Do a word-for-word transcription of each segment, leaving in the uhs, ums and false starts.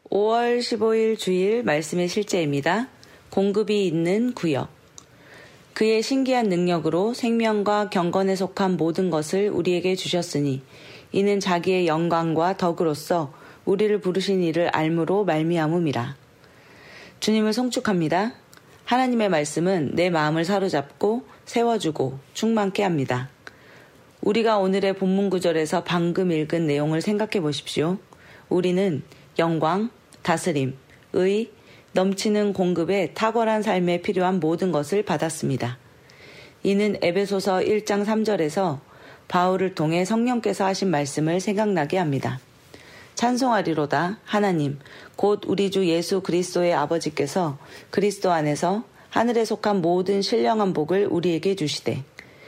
오월 십오일 주일 말씀의 실제입니다. 공급이 있는 구역. 그의 신기한 능력으로 생명과 경건에 속한 모든 것을 우리에게 주셨으니 이는 자기의 영광과 덕으로서 우리를 부르신 이를 알므로 말미암음이라. 주님을 송축합니다. 하나님의 말씀은 내 마음을 사로잡고 세워주고 충만케 합니다. 우리가 오늘의 본문 구절에서 방금 읽은 내용을 생각해 보십시오. 우리는 영광, 다스림, 의, 넘치는 공급에 탁월한 삶에 필요한 모든 것을 받았습니다. 이는 에베소서 일 장 삼 절에서 바울을 통해 성령께서 하신 말씀을 생각나게 합니다. 찬송하리로다 하나님 곧 우리 주 예수 그리스도의 아버지께서 그리스도 안에서 하늘에 속한 모든 신령한 복을 우리에게 주시되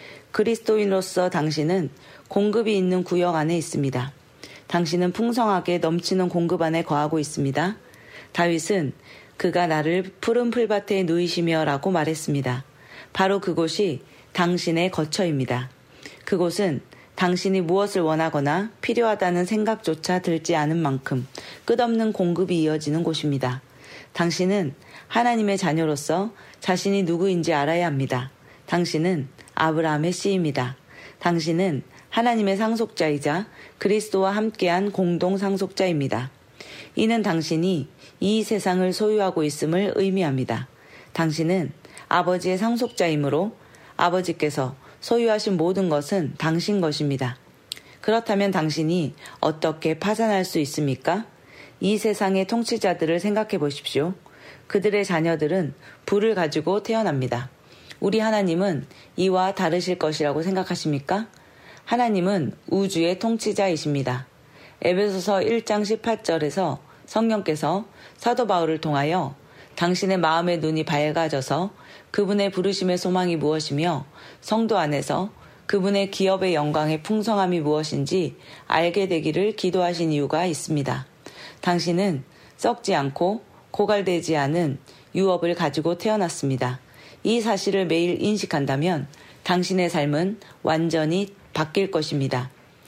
그리스도인으로서 당신은 공급이 있는 구역 안에 있습니다. 당신은 풍성하게 넘치는 공급 안에 거하고 있습니다. 다윗은 그가 나를 푸른 풀밭에 누이시며 라고 말했습니다. 바로 그곳이 당신의 거처입니다. 그곳은 당신이 무엇을 원하거나 필요하다는 생각조차 들지 않은 만큼 끝없는 공급이 이어지는 곳입니다. 당신은 하나님의 자녀로서 자신이 누구인지 알아야 합니다. 당신은 아브라함의 씨입니다. 당신은 하나님의 상속자이자 그리스도와 함께한 공동 상속자입니다. 이는 당신이 이 세상을 소유하고 있음을 의미합니다. 당신은 아버지의 상속자이므로 아버지께서 소유하신 모든 것은 당신 것입니다. 그렇다면 당신이 어떻게 파산할 수 있습니까? 이 세상의 통치자들을 생각해 보십시오. 그들의 자녀들은 부를 가지고 태어납니다. 우리 하나님은 이와 다르실 것이라고 생각하십니까? 하나님은 우주의 통치자이십니다. 에베소서 일 장 십팔 절에서 성령께서 사도 바울을 통하여 당신의 마음의 눈이 밝아져서 그분의 부르심의 소망이 무엇이며 성도 안에서 그분의 기업의 영광의 풍성함이 무엇인지 알게 되기를 기도하신 이유가 있습니다. 당신은 썩지 않고 고갈되지 않은 유업을 가지고 태어났습니다. 이 사실을 매일 인식한다면 당신의 삶은 완전히 바뀔 것입니다.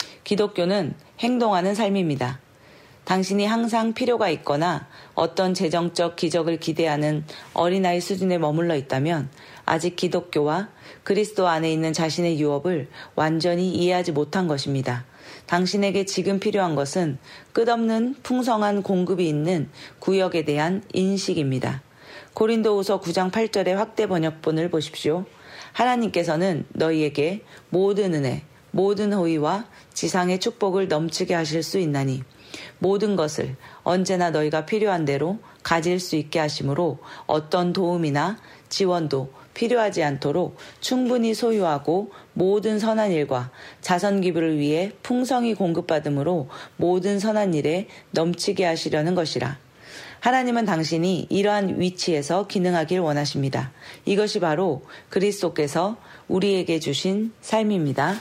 기독교는 행동하는 삶입니다. 당신이 항상 필요가 있거나 어떤 재정적 기적을 기대하는 어린아이 수준에 머물러 있다면 아직 기독교와 그리스도 안에 있는 자신의 유업을 완전히 이해하지 못한 것입니다. 당신에게 지금 필요한 것은 끝없는 풍성한 공급이 있는 구역에 대한 인식입니다. 고린도후서 구 장 팔 절의 확대 번역본을 보십시오. 하나님께서는 너희에게 모든 은혜, 모든 호의와 지상의 축복을 넘치게 하실 수 있나니 모든 것을 언제나 너희가 필요한 대로 가질 수 있게 하심으로 어떤 도움이나 지원도 필요하지 않도록 충분히 소유하고 모든 선한 일과 자선 기부를 위해 풍성히 공급받음으로 모든 선한 일에 넘치게 하시려는 것이라. 하나님은 당신이 이러한 위치에서 기능하길 원하십니다. 이것이 바로 그리스도께서 우리에게 주신 삶입니다.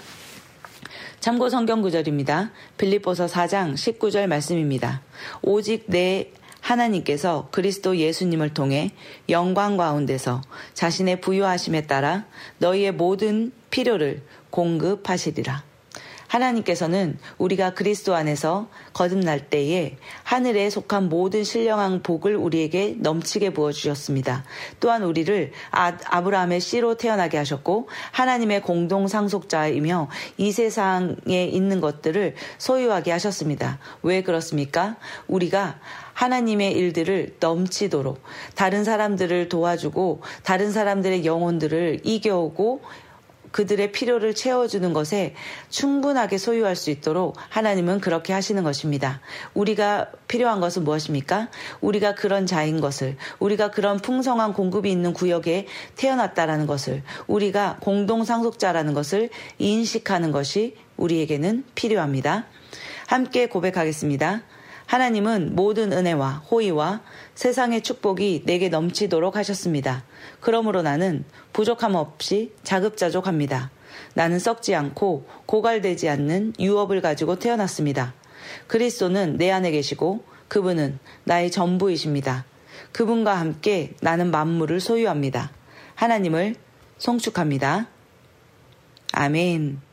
참고 성경 구절입니다. 빌립보서 사 장 십구 절 말씀입니다. 오직 내 하나님께서 그리스도 예수님을 통해 영광 가운데서 자신의 부유하심에 따라 너희의 모든 필요를 공급하시리라. 하나님께서는 우리가 그리스도 안에서 거듭날 때에 하늘에 속한 모든 신령한 복을 우리에게 넘치게 부어주셨습니다. 또한 우리를 아, 아브라함의 씨로 태어나게 하셨고 하나님의 공동 상속자이며 이 세상에 있는 것들을 소유하게 하셨습니다. 왜 그렇습니까? 우리가 하나님의 일들을 넘치도록 다른 사람들을 도와주고 다른 사람들의 영혼들을 이겨오고 그들의 필요를 채워주는 것에 충분하게 소유할 수 있도록 하나님은 그렇게 하시는 것입니다. 우리가 필요한 것은 무엇입니까? 우리가 그런 자인 것을, 우리가 그런 풍성한 공급이 있는 구역에 태어났다라는 것을, 우리가 공동상속자라는 것을 인식하는 것이 우리에게는 필요합니다. 함께 고백하겠습니다. 하나님은 모든 은혜와 호의와 세상의 축복이 내게 넘치도록 하셨습니다. 그러므로 나는 부족함 없이 자급자족합니다. 나는 썩지 않고 고갈되지 않는 유업을 가지고 태어났습니다. 그리스도는 내 안에 계시고 그분은 나의 전부이십니다. 그분과 함께 나는 만물을 소유합니다. 하나님을 송축합니다. 아멘.